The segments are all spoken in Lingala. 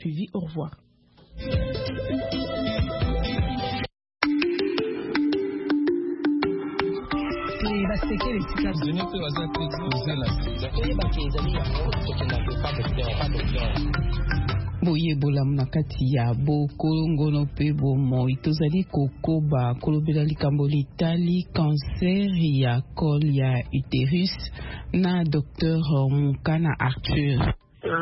suivi. Au revoir. Boyebola mnakati ya bokolongono pe bomoi tozali kokoba kolobela likambo litali cancer ya col ya utérus na Dr Munkana Arthur.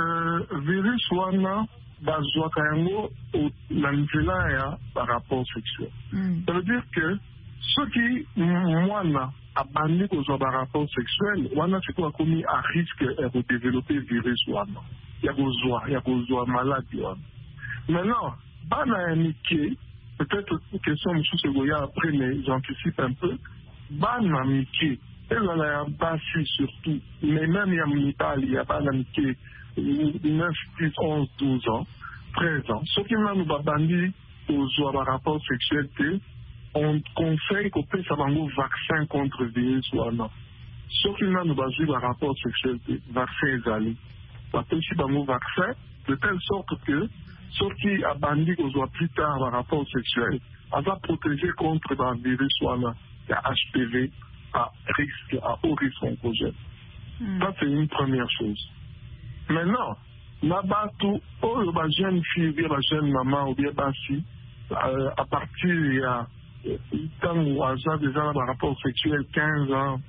Virus wana bazwaka yango na nzela ya rapport sexuel. Ça veut dire que soki mwana abandi kozwa rapport sexuel wana sikoyo akomi à risque ya kodévelopper virus wana ya kozwa maladie wana. Maintenant bana ya mike, peut-être question mosusu ekoya après, mais j'anticipe un peu, bana mike ezala ya basi surtout, mais même ya mibali ya bana mike 9, 10, 11, 12 ans, 13 ans. Soki nanu babandi kozwa rapport sexuel te, on conseille qu'on puisse avoir un vaccin contre le virus wana. Sauf qu'il n'a pas rapport sexuel, vaccin est allé. On peut aussi avoir un vaccin de telle sorte que, sauf qu'il a bandit qu'on soit plus tard un rapport sexuel, on va protéger contre le virus wana, il y a HPV, à haut risque oncogène. Ça, c'est une première chose. Maintenant, là-bas, tout, la jeune fille, bien la jeune maman ou bien basi, à partir il y a tant ou à ça déjà dans rapport sexuel 15 ans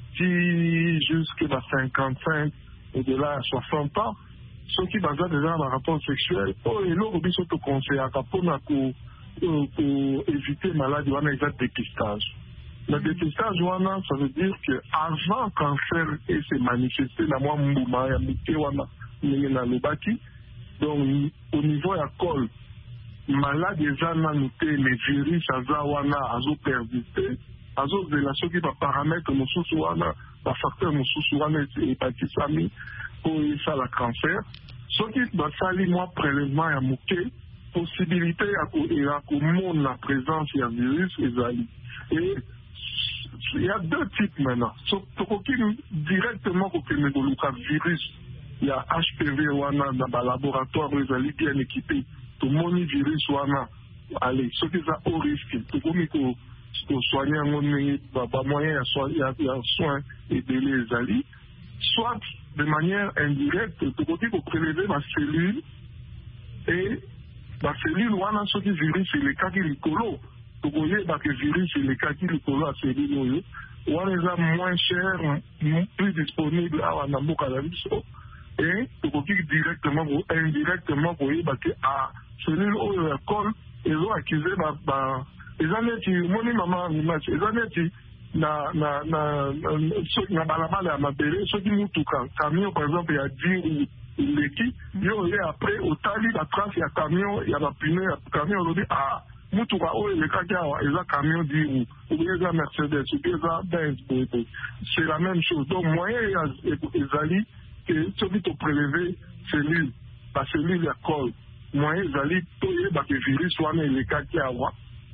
qui jusqu'à 55 et de là à 60 ans, ceux qui basent déjà dans rapport sexuel et l'autre bi surtout conseil à pour éviter maladie on a exact dépistage. Le dépistage ça veut dire que avant cancer et se manifester la moi mbuma ya mike wana na lobaki, donc au niveau ya col malade eza nanu te les virus aza wana azo persister azo zela soki ba paramètre mosusu wana ba facteur mosusu wana epatisami po esala cancer soki basali mwa prélèvement ya moke possibilité ya komona présence ya virus ezali. Et il y a deux types maintenant. Tokoki directement kokende koluka virus ya HPV wana na ba laboratoire ezali bien équipé. Tout mon virus wana allez ce qui est au risque tout comme qu'on soigner un moyen à soin et de les alliés soit de manière indirecte tout côté pour prélever ma cellule et la cellule wana ce qui virus c'est les cas qui licolo tout voyez que virus c'est les cas qui licolo à cellule wana est moins cher plus disponible à Namboka la et tout côté directement ou indirectement vous voyez que à cellule oyo ya col ezo accusé ezaneti moni mama image ezaneti na balabala ya mabele soki mutuka camion par exemple ya 10 leki yo ye après otali la trace ya camion ya bapine ya camion olobi mutuka oyo elekaki awa eza camion 10 ou bien eza Mercedes ou bien eza Benz boye. C'est la même chose, donc moyen ezali que soki to prélever cellule la cellule ya col moyen ezali toyeba ke virus wana elekaki awa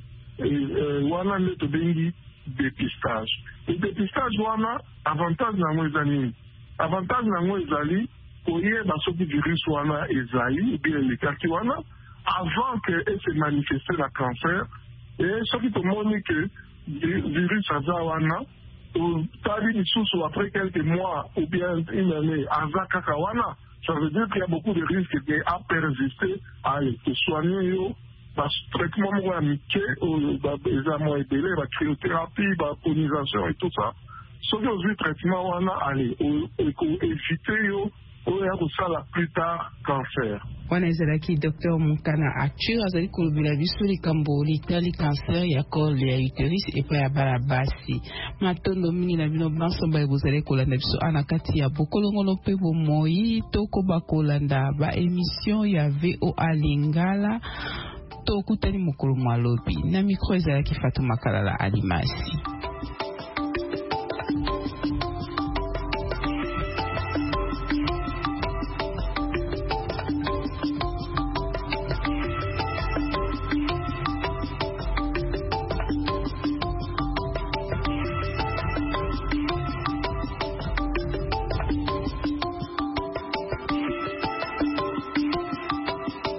wana nde tobengi dépistage. Et dépistage wana avantage nango eza nini? Avantage nango ezali koyeba soki virus wana ezali bien elekaki wana avant que se manifeste la cancer et soki tomoni ke virus aza wana tali lisusu après quelques mois ou bien une année aza kaka wana. Ça veut dire qu'il y a beaucoup de risques à persister, à soigner, le traitement moyamiqué, les amants épelés, la cryothérapie, la pollinisation et tout ça. Sauf que le traitement, on a allé éviter la plus tard cancer. Wana ezalaki Dr Munkana Arthur azali kolobela biso likambo litali cancer ya col ya utérus epa ya bana basi matondo mingi na bino bansomba ebozali kolanda biso ana kati ya bokolongono pe bomoi tokoba kolanda ba émission ya VOA Lingala tokutani mokolo malobi na micro ezalaki Fatuma Kalala Alimasi.